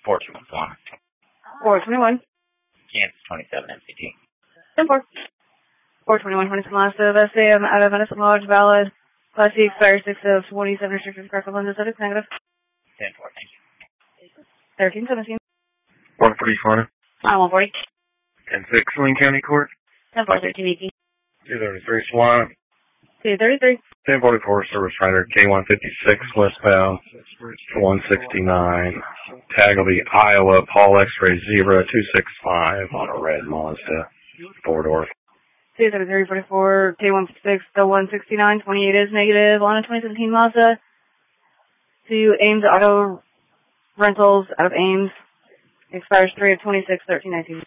4214. 421. Kansas 27 MCT. 10-4. 421, 27 Mazda, Sam, out of Medicine Lodge, valid. Class C expires 6 of 27, restricted correct London, subject negative. 10-4, thank you. 1317. 140. 140. 10-6, Lane County Court. 10-4, 13 233 SWAT. 233. 1044 Service Rider K156 westbound 169. Tag will be Iowa Paul X-Ray Zebra 265 on a red Mazda 4-door. 273, 44, K156, the 169, 28 is negative on a 2017 Mazda. To Ames Auto Rentals out of Ames. Expires 3 of 26, 1319.